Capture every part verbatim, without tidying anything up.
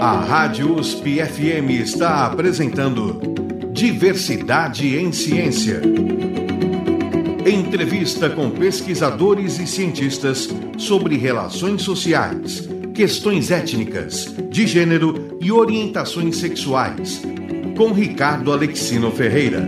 A Rádio U S P F M está apresentando Diversidade em Ciência. Entrevista com pesquisadores e cientistas sobre relações sociais, questões étnicas, de gênero e orientações sexuais, com Ricardo Alexino Ferreira.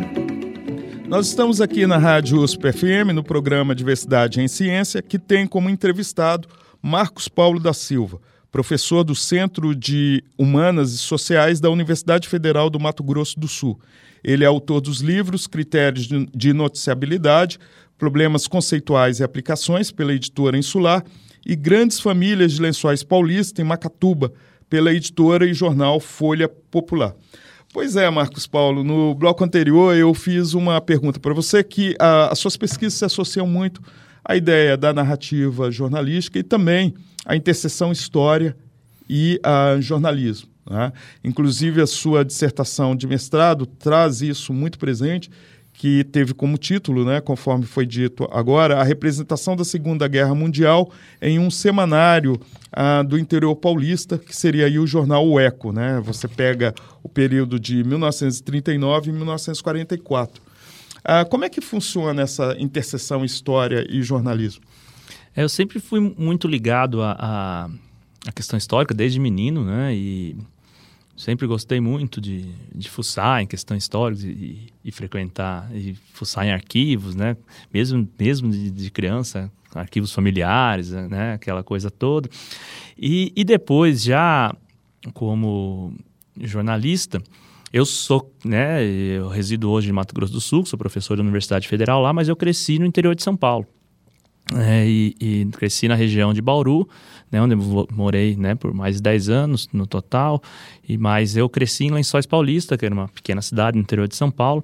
Nós estamos aqui na Rádio U S P F M, no programa Diversidade em Ciência, que tem como entrevistado Marcos Paulo da Silva, professor do Centro de Humanas e Sociais da Universidade Federal do Mato Grosso do Sul. Ele é autor dos livros Critérios de Noticiabilidade, Problemas Conceituais e Aplicações, pela editora Insular, e Grandes Famílias de Lençóis Paulista, em Macatuba, pela editora e jornal Folha Popular. Pois é, Marcos Paulo, no bloco anterior eu fiz uma pergunta para você que a, as suas pesquisas se associam muito à ideia da narrativa jornalística e também à interseção história e a jornalismo, né? Inclusive a sua dissertação de mestrado traz isso muito presente, que teve como título, né, conforme foi dito agora, a representação da Segunda Guerra Mundial em um semanário ah, do interior paulista, que seria aí o jornal O Eco, né? Você pega o período de mil novecentos e trinta e nove e mil novecentos e quarenta e quatro. Ah, como é que funciona essa interseção história e jornalismo? É, eu sempre fui muito ligado à, à questão histórica, desde menino, né? E sempre gostei muito de, de fuçar em questões históricas e, e frequentar, e fuçar em arquivos, né? Mesmo, mesmo de, de criança, arquivos familiares, né? Aquela coisa toda. E, e depois, já como jornalista, eu sou, né? Eu resido hoje em Mato Grosso do Sul, sou professor da Universidade Federal lá, mas eu cresci no interior de São Paulo. É, e, e cresci na região de Bauru, né, onde eu morei, né, por mais de dez anos no total, e, mas eu cresci em Lençóis Paulista, que era uma pequena cidade no interior de São Paulo,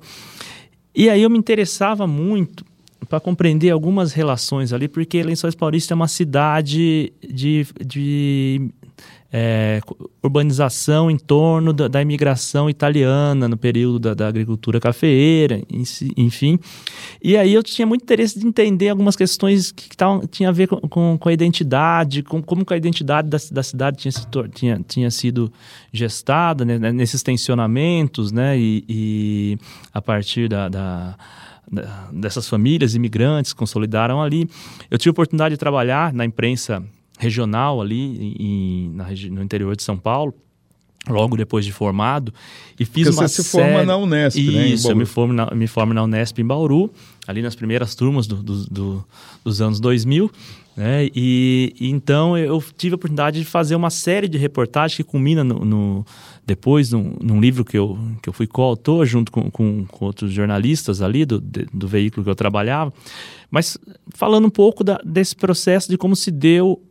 e aí eu me interessava muito para compreender algumas relações ali, porque Lençóis Paulista é uma cidade de, de é, urbanização em torno da, da imigração italiana no período da, da agricultura cafeeira, enfim. E aí eu tinha muito interesse de entender algumas questões que tavam, tinha a ver com, com, com a identidade, com, como que a identidade da, da cidade tinha, tinha, tinha sido gestada, né, nesses tensionamentos, né, e, e a partir da... da dessas famílias imigrantes que consolidaram ali. Eu tive a oportunidade de trabalhar na imprensa regional ali em, na, no interior de São Paulo, logo depois de formado, e fiz Porque uma você se série... forma na Unesp, Isso, né? Isso, eu me formo, na, me formo na Unesp em Bauru, ali nas primeiras turmas do, do, do, dos anos dois mil, né? E, e então eu tive a oportunidade de fazer uma série de reportagens que culmina no, no, depois num, num livro que eu, que eu fui coautor junto com, com, com outros jornalistas ali do, de, do veículo que eu trabalhava, mas falando um pouco da, desse processo de como se deu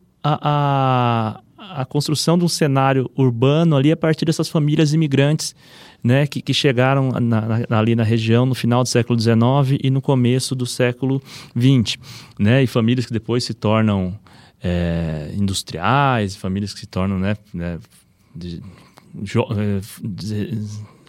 a, a, a construção de um cenário urbano ali a partir dessas famílias imigrantes, né, que, que chegaram na, na, ali na região no final do século dezenove e no começo do século vinte, né, e famílias que depois se tornam é, industriais, famílias que se tornam, né, né de, de, de,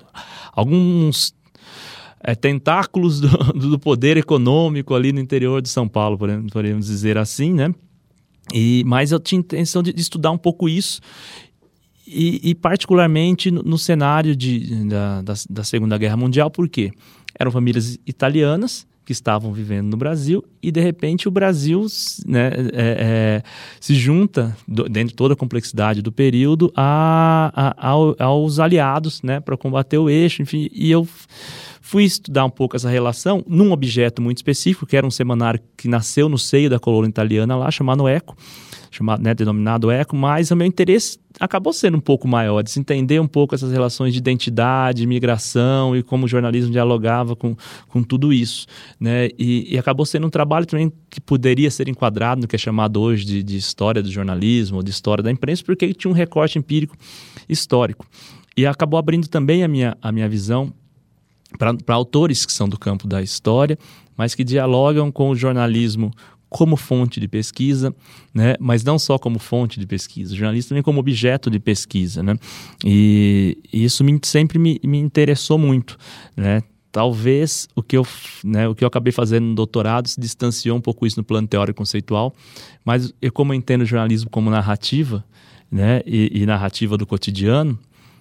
alguns é, tentáculos do, do poder econômico ali no interior de São Paulo, podemos dizer assim, né? E, mas eu tinha intenção de, de estudar um pouco isso e, e particularmente no, no cenário de, da, da, da Segunda Guerra Mundial, porque eram famílias italianas que estavam vivendo no Brasil e de repente o Brasil, né, é, é, se junta, do, dentro de toda a complexidade do período, a, a, ao, aos aliados, né, para combater o eixo, enfim, e eu fui estudar um pouco essa relação num objeto muito específico, que era um semanário que nasceu no seio da colônia italiana lá, chamado Eco, chamado, né, denominado Eco, mas o meu interesse acabou sendo um pouco maior, de se entender um pouco essas relações de identidade, migração e como o jornalismo dialogava com, com tudo isso, né, e, e acabou sendo um trabalho também que poderia ser enquadrado no que é chamado hoje de, de história do jornalismo ou de história da imprensa, porque ele tinha um recorte empírico histórico. E acabou abrindo também a minha, a minha visão para autores que são do campo da história, mas que dialogam com o jornalismo como fonte de pesquisa, né? Mas não só como fonte de pesquisa, o jornalismo também como objeto de pesquisa, né? E, e isso me, sempre me, me interessou muito, né? Talvez o que, eu, né, o que eu acabei fazendo no doutorado se distanciou um pouco isso no plano teórico conceitual, mas eu, como eu entendo o jornalismo como narrativa, né, e, e narrativa do cotidiano.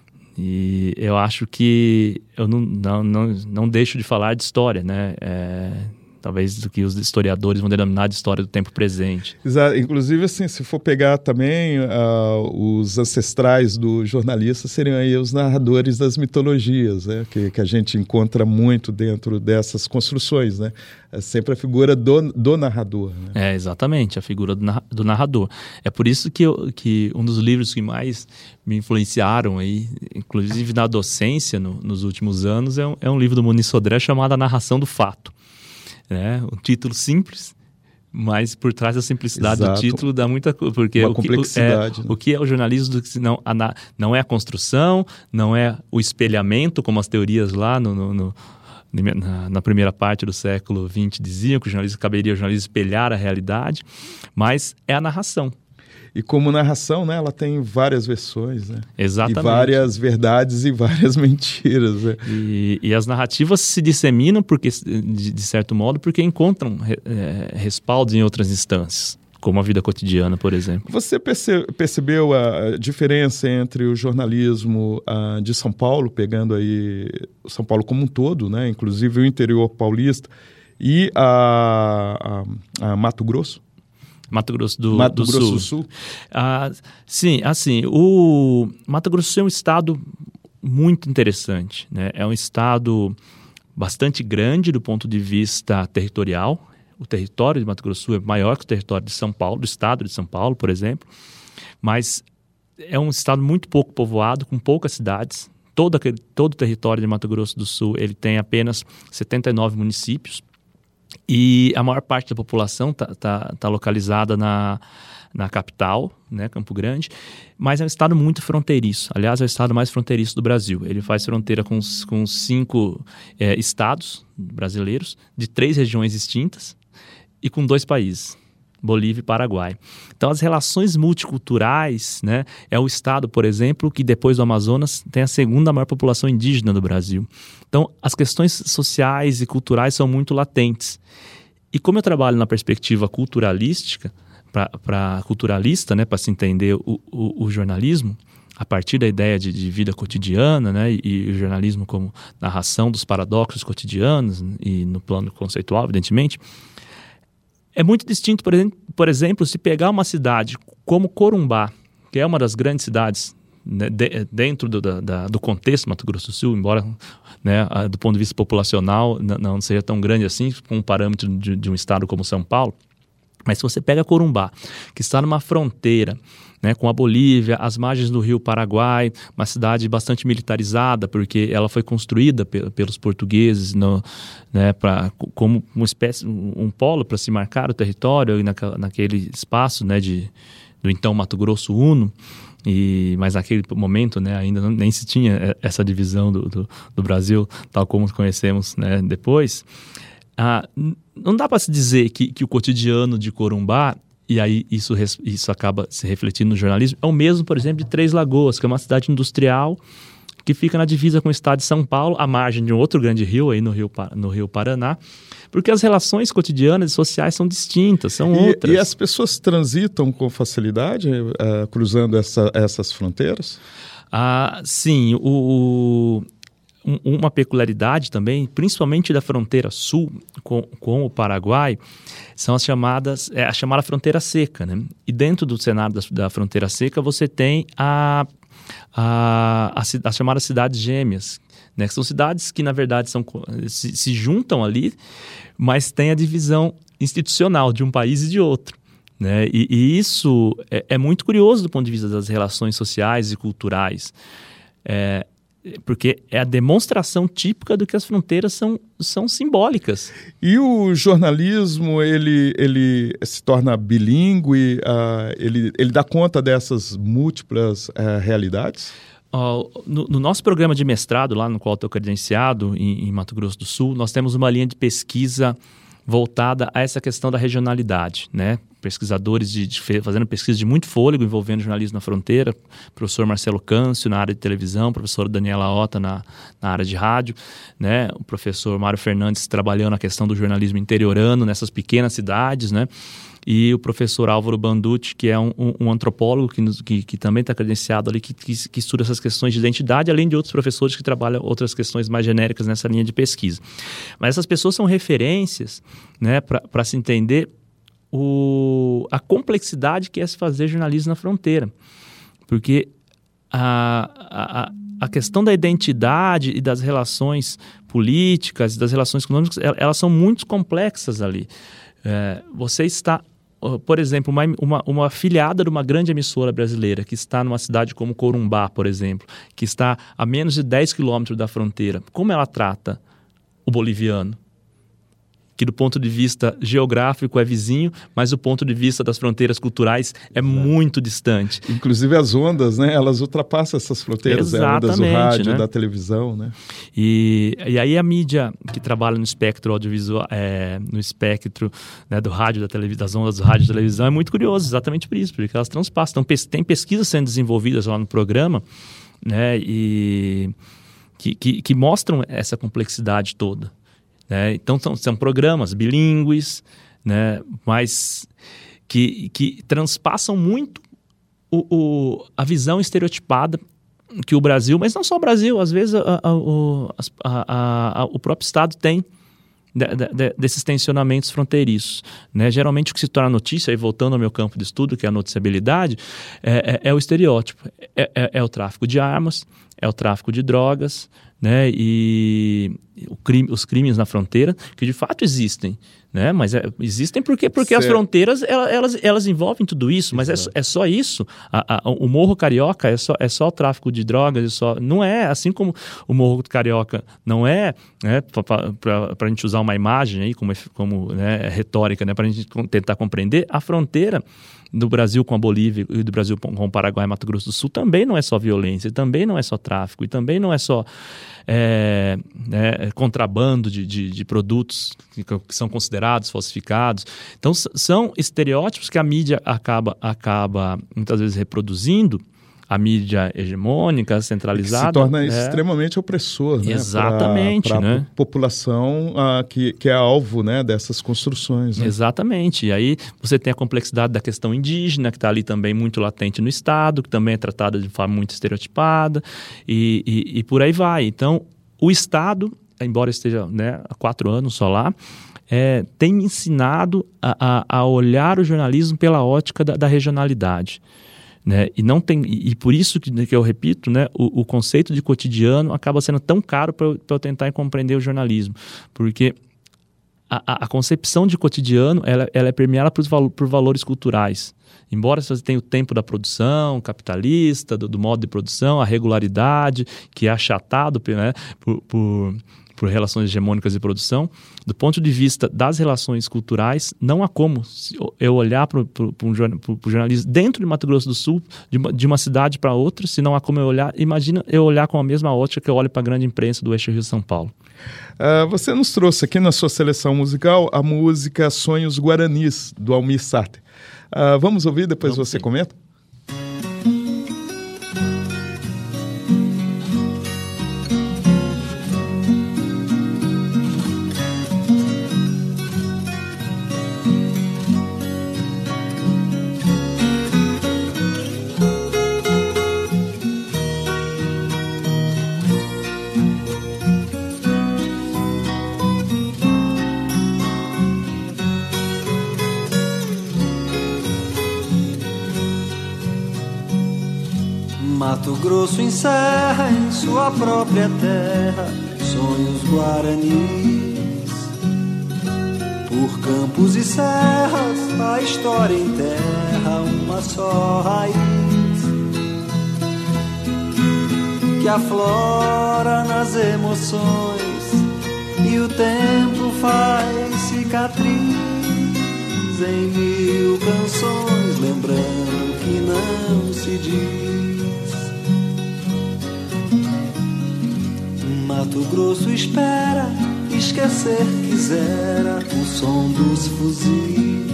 E eu acho que eu não, não, não, não deixo de falar de história, né? É, talvez do que os historiadores vão denominar de história do tempo presente. Exato. Inclusive, assim, se for pegar também uh, os ancestrais do jornalista, seriam aí os narradores das mitologias, né? que, que a gente encontra muito dentro dessas construções, né? É sempre a figura do, do narrador. Né? É, exatamente, a figura do, narra- do narrador. É por isso que, eu, que um dos livros que mais me influenciaram, aí, inclusive na docência no, nos últimos anos, é um, é um livro do Muniz Sodré chamado A Narração do Fato. É, um título simples, mas por trás da simplicidade Exato. do título dá muita coisa. Porque Uma o que, complexidade. É, né? o que é o jornalismo? Do que, não, a, não é a construção, não é o espelhamento, como as teorias lá no, no, no, na, na primeira parte do século vinte diziam, que o jornalismo caberia ao jornalismo espelhar a realidade, mas é a narração. E como narração, né, ela tem várias versões, né? Exatamente. E várias verdades e várias mentiras. Né? E, e as narrativas se disseminam, porque, de, de certo modo, porque encontram é, respaldos em outras instâncias, como a vida cotidiana, por exemplo. Você perce, percebeu a diferença entre o jornalismo uh, de São Paulo, pegando aí São Paulo como um todo, né, inclusive o interior paulista, e a, a, a Mato Grosso? Mato Grosso do, Mato do Grosso Sul. do Sul? Ah, sim, assim, o Mato Grosso do Sul é um estado muito interessante, né? É um estado bastante grande do ponto de vista territorial. O território de Mato Grosso do Sul é maior que o território de São Paulo, do estado de São Paulo, por exemplo. Mas é um estado muito pouco povoado, com poucas cidades. Todo, aquele, todo o território de Mato Grosso do Sul ele tem apenas setenta e nove municípios. E a maior parte da população está tá, tá localizada na, na capital, né, Campo Grande, mas é um estado muito fronteiriço. Aliás, é o estado mais fronteiriço do Brasil. Ele faz fronteira com, com cinco é, estados brasileiros, de três regiões distintas e com dois países, Bolívia e Paraguai. Então, as relações multiculturais, né, é o estado, por exemplo, que depois do Amazonas tem a segunda maior população indígena do Brasil. Então, as questões sociais e culturais são muito latentes. E como eu trabalho na perspectiva culturalística, para culturalista, né, para se entender o, o, o jornalismo, a partir da ideia de, de vida cotidiana, né, e, e o jornalismo como narração dos paradoxos cotidianos, e no plano conceitual, evidentemente, é muito distinto, por exemplo, por exemplo, se pegar uma cidade como Corumbá, que é uma das grandes cidades, né, de, dentro do, da, do contexto do Mato Grosso do Sul, embora, né, do ponto de vista populacional não, não seja tão grande assim, com um parâmetro de, de um estado como São Paulo, mas se você pega Corumbá, que está numa fronteira, né, com a Bolívia, as margens do rio Paraguai, uma cidade bastante militarizada, porque ela foi construída pe- pelos portugueses no, né, pra, como uma espécie, um, um polo para se marcar o território e naquela, naquele espaço, né, de, do então Mato Grosso Uno. E, mas naquele momento, né, ainda não, nem se tinha essa divisão do, do, do Brasil, tal como conhecemos, né, depois. Ah, não dá para se dizer que, que o cotidiano de Corumbá, e aí isso, isso acaba se refletindo no jornalismo, é o mesmo, por exemplo, de Três Lagoas, que é uma cidade industrial que fica na divisa com o estado de São Paulo, à margem de um outro grande rio, aí no Rio, no Rio Paraná, porque as relações cotidianas e sociais são distintas, são e, outras. E as pessoas transitam com facilidade, uh, cruzando essa, essas fronteiras? Ah, sim, o... Um, uma peculiaridade também, principalmente da fronteira sul com, com o Paraguai, são as chamadas, é a chamada fronteira seca, né? E dentro do cenário da, da fronteira seca você tem a, a, a, as chamadas cidades gêmeas, né? Que são cidades que na verdade são, se, se juntam ali, mas tem a divisão institucional de um país e de outro. Né? E, e isso é, é muito curioso do ponto de vista das relações sociais e culturais. É, porque é a demonstração típica do que as fronteiras são, são simbólicas. E o jornalismo, ele, ele se torna bilíngue, uh, ele, ele dá conta dessas múltiplas uh, realidades? Uh, no, no nosso programa de mestrado, lá no qual estou credenciado, em, em Mato Grosso do Sul, nós temos uma linha de pesquisa voltada a essa questão da regionalidade, né? Pesquisadores de, de, fazendo pesquisa de muito fôlego envolvendo jornalismo na fronteira, professor Marcelo Câncio na área de televisão, professor Daniela Ota na, na área de rádio, né? O professor Mário Fernandes trabalhando a questão do jornalismo interiorano nessas pequenas cidades, né? e o professor Álvaro Banducci, que é um, um, um antropólogo que, nos, que, que também está credenciado ali, que, que, que estuda essas questões de identidade, além de outros professores que trabalham outras questões mais genéricas nessa linha de pesquisa. Mas essas pessoas são referências, né, para se entender o, a complexidade que é se fazer jornalismo na fronteira. Porque a, a, a questão da identidade e das relações políticas, das relações econômicas, elas são muito complexas ali. É, você está, por exemplo, uma, uma, uma afiliada de uma grande emissora brasileira que está numa cidade como Corumbá, por exemplo, que está a menos de dez quilômetros da fronteira. Como ela trata o boliviano? Que do ponto de vista geográfico é vizinho, mas do ponto de vista das fronteiras culturais é muito distante. Inclusive as ondas, né? Elas ultrapassam essas fronteiras, as ondas do rádio, né? Da televisão, né? E, e aí a mídia que trabalha no espectro audiovisual, é, no espectro, né, do rádio, da televisão, das ondas do rádio e da televisão, é muito curioso, exatamente por isso, porque elas transpassam. Então, pes- tem pesquisas sendo desenvolvidas lá no programa, né? E que, que, que mostram essa complexidade toda. Né? Então, são, são programas bilíngues, né? Mas que, que transpassam muito o, o, a visão estereotipada que o Brasil, mas não só o Brasil, às vezes a, a, o, a, a, o próprio Estado tem de, de, desses tensionamentos fronteiriços. Né? Geralmente o que se torna notícia, e voltando ao meu campo de estudo, que é a noticiabilidade, é, é, é o estereótipo, é, é, é o tráfico de armas, é o tráfico de drogas, né? E o crime, os crimes na fronteira, que de fato existem, né? Mas é, existem porque, porque as fronteiras elas, elas, elas envolvem tudo isso, mas é, é só isso. A, a, o Morro Carioca é só, é só o tráfico de drogas, é só, não é assim como o Morro Carioca não é, né? Para a gente usar uma imagem aí como, como né, retórica, né? Para a gente tentar compreender, a fronteira do Brasil com a Bolívia e do Brasil com o Paraguai e Mato Grosso do Sul também não é só violência, também não é só tráfico, e também não é só é, é, contrabando de, de, de produtos que, que são considerados falsificados. Então, s- são estereótipos que a mídia acaba, acaba muitas vezes reproduzindo, a mídia hegemônica, centralizada. Que se torna é. extremamente opressor, né? Exatamente, para a né? população uh, que, que é alvo, né, dessas construções. Né? Exatamente. E aí você tem a complexidade da questão indígena, que está ali também muito latente no Estado, que também é tratada de forma muito estereotipada, e, e, e por aí vai. Então, o Estado, embora esteja, né, há quatro anos só lá, é, tem ensinado a, a, a olhar o jornalismo pela ótica da, da regionalidade. Né? E, não tem, e por isso que, que eu repito, né, o, o conceito de cotidiano acaba sendo tão caro para eu, eu tentar compreender o jornalismo, porque a, a, a concepção de cotidiano ela, ela é permeada por, por valores culturais. Embora você tenha o tempo da produção capitalista, do, do modo de produção, a regularidade, que é achatado, né, por, por por relações hegemônicas de produção, do ponto de vista das relações culturais, não há como eu olhar para um jornalismo dentro de Mato Grosso do Sul, de uma, de uma cidade para outra, se não há como eu olhar, imagina eu olhar com a mesma ótica que eu olho para a grande imprensa do eixo Rio-São Paulo. Uh, você nos trouxe aqui na sua seleção musical a música Sonhos Guaranis, do Almir Sater. Uh, vamos ouvir, depois vamos você sim. comenta? Mato Grosso encerra em sua própria terra sonhos guaranis. Por campos e serras a história enterra uma só raiz que aflora nas emoções e o tempo faz cicatriz em mil canções, lembrando que não se diz. Mato Grosso espera, esquecer quisera o som dos fuzis.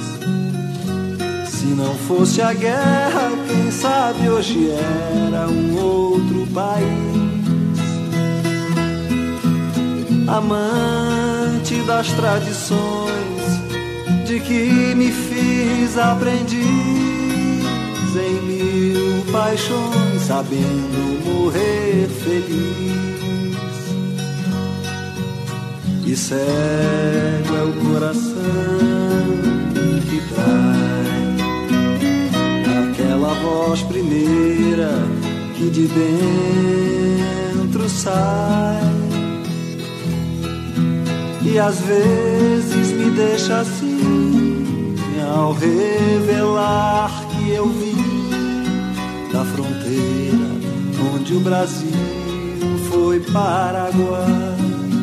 Se não fosse a guerra, quem sabe hoje era um outro país. Amante das tradições, de que me fiz aprendiz em mil paixões, sabendo morrer feliz. E cego é o coração que trai aquela voz primeira que de dentro sai. E às vezes me deixa assim, ao revelar que eu vim da fronteira onde o Brasil foi Paraguai.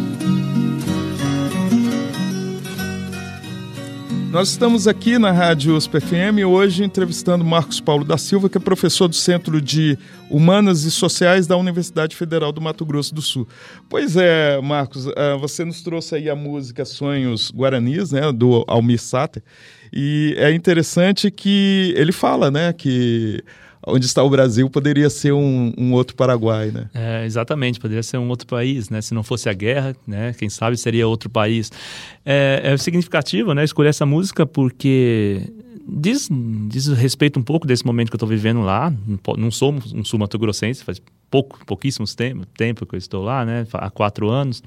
Nós estamos aqui na Rádio U S P F M hoje entrevistando Marcos Paulo da Silva, que é professor do Centro de Humanas e Sociais da Universidade Federal do Mato Grosso do Sul. Pois é, Marcos, você nos trouxe aí a música Sonhos Guaranis, né, do Almir Sater, e é interessante que ele fala, né, que onde está o Brasil poderia ser um, um outro Paraguai, né? É, exatamente, poderia ser um outro país, né? Se não fosse a guerra, né? Quem sabe seria outro país. É, é significativo, né? Escolher essa música porque diz, diz respeito um pouco desse momento que eu estou vivendo lá. Não sou um sul-mato-grossense, faz pouco, pouquíssimos tempo, tempo que eu estou lá, né? Há quatro anos.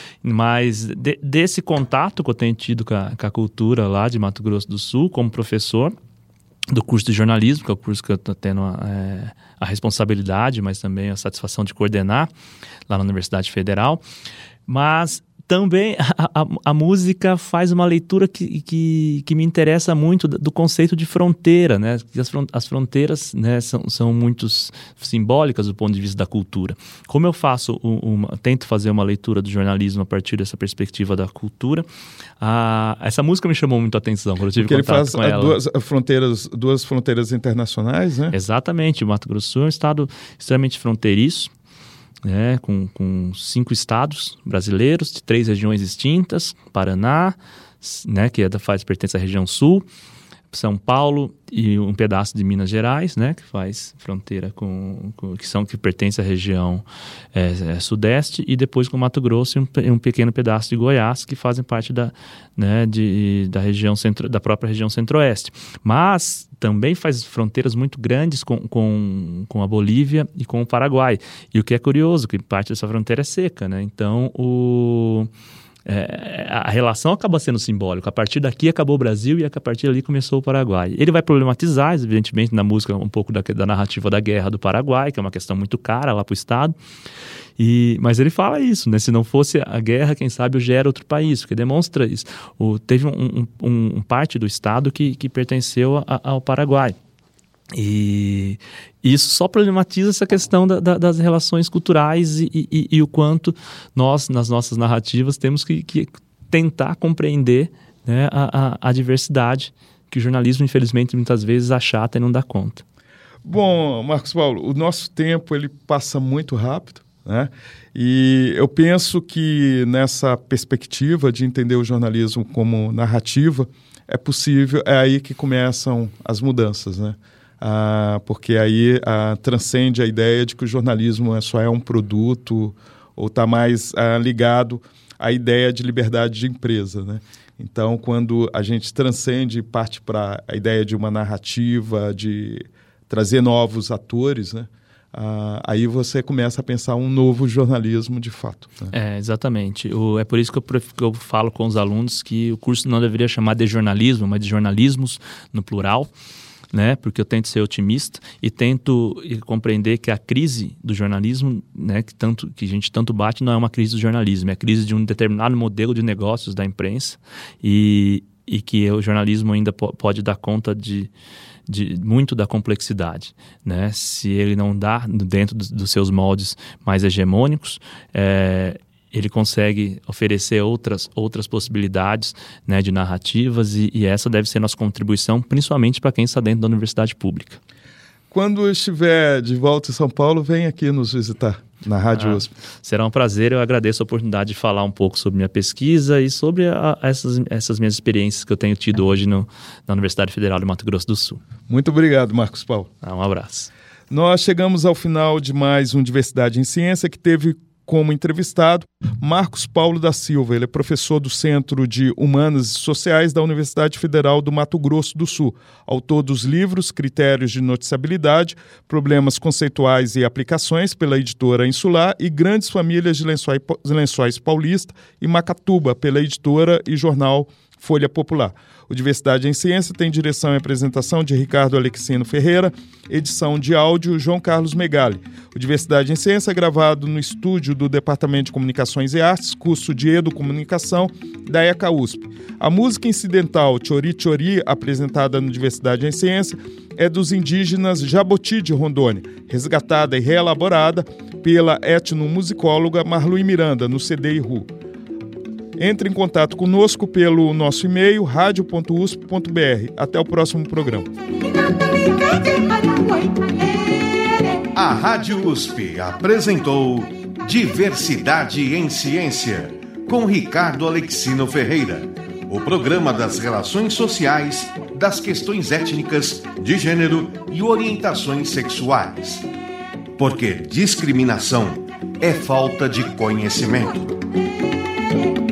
Mas de, desse contato que eu tenho tido com a, com a cultura lá de Mato Grosso do Sul, como professor do curso de jornalismo, que é o curso que eu estou tendo a, é, a responsabilidade, mas também a satisfação de coordenar lá na Universidade Federal. Mas também a, a, a música faz uma leitura que, que, que me interessa muito do, do conceito de fronteira, né? As, as fronteiras, né, são, são muito simbólicas do ponto de vista da cultura. Como eu faço uma, tento fazer uma leitura do jornalismo a partir dessa perspectiva da cultura, a, essa música me chamou muito a atenção quando eu tive Porque contato com ele ela. faz duas fronteiras, duas fronteiras internacionais, né? Exatamente. O Mato Grosso do Sul é um estado extremamente fronteiriço, né, com, com cinco estados brasileiros, de três regiões distintas: Paraná, né, que é da, faz, pertence à região sul, São Paulo e um pedaço de Minas Gerais, né, que faz fronteira com, com que são que pertence à região é, é, sudeste, e depois com Mato Grosso e um, um pequeno pedaço de Goiás, que fazem parte da, né, de, da região centro, da própria região centro-oeste. Mas também faz fronteiras muito grandes com, com, com a Bolívia e com o Paraguai. E o que é curioso, que parte dessa fronteira é seca, né? Então o É, a relação acaba sendo simbólica. A partir daqui acabou o Brasil e a partir dali começou o Paraguai. Ele vai problematizar, evidentemente, na música um pouco da, da narrativa da guerra do Paraguai, que é uma questão muito cara lá para o Estado. E, mas ele fala isso, né? Se não fosse a guerra, quem sabe hoje era outro país, porque demonstra isso. O, teve um, um, um parte do Estado que, que pertenceu a, ao Paraguai. E isso só problematiza essa questão da, da, das relações culturais e, e, e o quanto nós, nas nossas narrativas, temos que, que tentar compreender, né, a, a, a diversidade que o jornalismo, infelizmente, muitas vezes achata e não dá conta. Bom, Marcos Paulo, o nosso tempo ele passa muito rápido, né? E eu penso que nessa perspectiva de entender o jornalismo como narrativa, é possível, é aí que começam as mudanças, né? Ah, porque aí ah, transcende a ideia de que o jornalismo é, só é um produto ou está mais ah, ligado à ideia de liberdade de empresa, né? Então, quando a gente transcende e parte para a ideia de uma narrativa, de trazer novos atores, né? Ah, aí você começa a pensar um novo jornalismo de fato, né? É, exatamente. O, é por isso que eu, que eu falo com os alunos que o curso não deveria chamar de jornalismo, mas de jornalismos no plural, né? Porque eu tento ser otimista e tento compreender que a crise do jornalismo, né, que, tanto, que a gente tanto bate, não é uma crise do jornalismo, é a crise de um determinado modelo de negócios da imprensa e, e que o jornalismo ainda po- pode dar conta de, de muito da complexidade, né? Se ele não dá dentro dos, dos seus moldes mais hegemônicos, é, ele consegue oferecer outras, outras possibilidades, né, de narrativas e, e essa deve ser nossa contribuição, principalmente para quem está dentro da universidade pública. Quando estiver de volta em São Paulo, vem aqui nos visitar na Rádio ah, U S P. Será um prazer, eu agradeço a oportunidade de falar um pouco sobre minha pesquisa e sobre a, essas, essas minhas experiências que eu tenho tido hoje no, na Universidade Federal do Mato Grosso do Sul. Muito obrigado, Marcos Paulo. Ah, um abraço. Nós chegamos ao final de mais um Diversidade em Ciência, que teve como entrevistado Marcos Paulo da Silva. Ele é professor do Centro de Humanas e Sociais da Universidade Federal do Mato Grosso do Sul, autor dos livros Critérios de Noticiabilidade, Problemas Conceituais e Aplicações, pela editora Insular, e Grandes Famílias de Lençóis, Lençóis Paulista e Macatuba, pela editora e jornal Folha Popular. O Diversidade em Ciência tem direção e apresentação de Ricardo Alexino Ferreira, edição de áudio João Carlos Megali. O Diversidade em Ciência é gravado no estúdio do Departamento de Comunicações e Artes, curso de Educomunicação da E C A U S P. A música incidental Chori Chori, apresentada no Diversidade em Ciência, é dos indígenas Jaboti de Rondônia, resgatada e reelaborada pela etnomusicóloga Marlui Miranda, no C D I R U. Entre em contato conosco pelo nosso e-mail radio ponto u s p ponto b r. Até o próximo programa. A Rádio U S P apresentou Diversidade em Ciência, com Ricardo Alexino Ferreira. O programa das relações sociais, das questões étnicas, de gênero e orientações sexuais. Porque discriminação é falta de conhecimento.